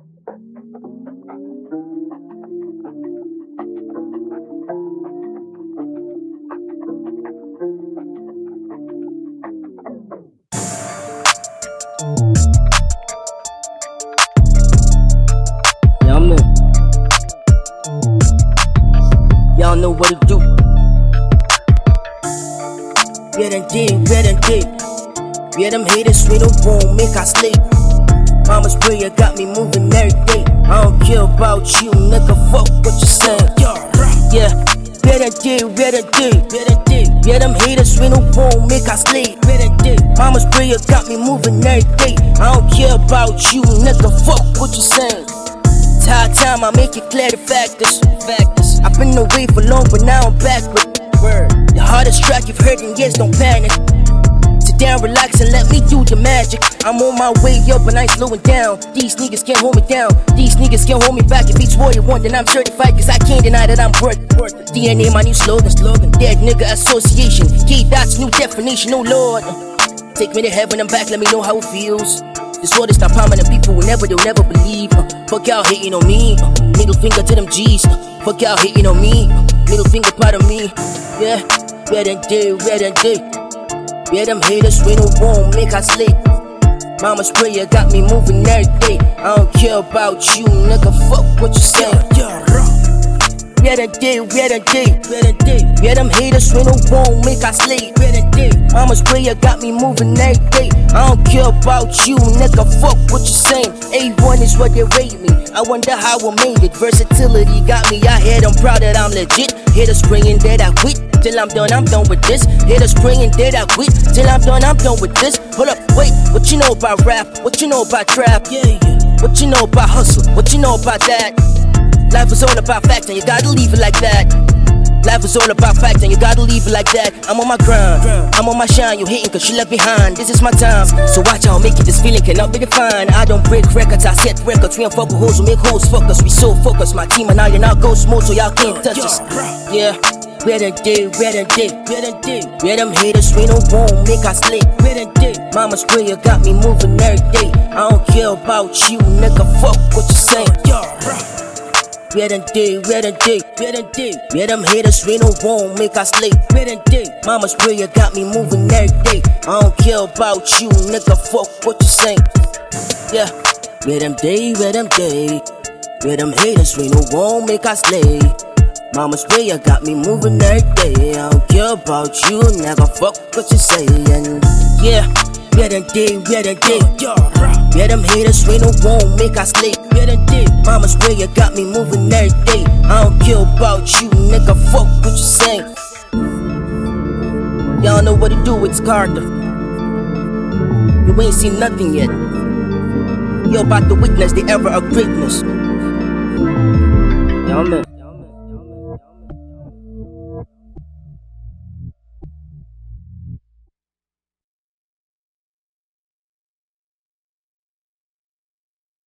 Yeah, I'm in. Y'all know what to do. Yeah, them dig, yeah, them dig. Yeah, them haters, we don't won't make us sleep. Mama's prayer got me moving every day. I don't care about you, nigga, fuck what you saying. Yeah, yeah, them dig, yeah, them dig, yeah, them dig. Yeah, them haters, we don't won't make us sleep. Yeah, them dig. Mama's prayer got me moving every day. I don't care about you, nigga, fuck what you saying. Time I make it clear the factors. I've been away for long, but now I'm back with word. The hardest track you've heard in years, don't panic. Sit down, relax, and let me do the magic. I'm on my way up, and I ain't slowing down. These niggas can't hold me down. These niggas can't hold me back. If each warrior won, then I'm certified, cause I can't deny that I'm worth it. DNA, my new slogan. Dead nigga association. K-Dot's new definition, oh lord. Take me to heaven and back, let me know how it feels. This world is stop harming the people whenever they'll never believe. Fuck y'all hating on me. Middle finger to them G's. Fuck y'all hating on me. Middle finger part of me. Yeah, yeah, them day, yeah, them day. Yeah, them haters, we don't won't make us late. Mama's prayer got me moving every day. I don't care about you, nigga, fuck what you say. Yeah, them day, yeah, them day, yeah, them day. Yeah, them haters, we don't won't make us late. Yeah, them day. Mama's prayer got me moving every day. I don't care about you, nigga, fuck what you saying. A1 is what they rate me. I wonder how I made it. Versatility got me out here, I'm proud that I'm legit. Haters praying that I quit. Till I'm done with this. Haters praying that I quit. Till I'm done with this. Hold up, wait, what you know about rap? What you know about trap? Yeah. What you know about hustle? What you know about that? Life is all about fact and you gotta leave it like that. Life is all about fact and you gotta leave it like that. I'm on my grind, I'm on my shine. You hating cause you left behind. This is my time, so watch how I make it. This feeling cannot be defined. I don't break records, I set records. We don't fuck with hoes, we make hoes fuck us. We so focused, my team and I in our ghost mode, so y'all can't touch us. Yeah, where them day, where them day, where them day. Where them haters, we don't won't make us late. Where them day. Mama's prayer got me moving every day. I don't care about you, nigga, fuck what you saying. Yeah, them day, yeah, them day, yeah, them day. Yeah, them haters, we don't won't make us late. Yeah, them day. Mama's prayer got me moving every day. I don't care about you, nigga, fuck what you saying. Yeah, yeah, them day, yeah, them day. Yeah, them haters, we don't won't make us late. Mama's prayer got me moving every day. I don't care about you, nigga, fuck what you saying. Yeah, yeah, them day, yeah, them day. Yeah, them haters, we don't won't make us late. Yeah, them day. Mama's prayer got me moving every day. I don't care about you, nigga, fuck what you saying. Y'all know what to do, it's Carter. You ain't seen nothing yet. You're about to witness the era of greatness. Y'all know.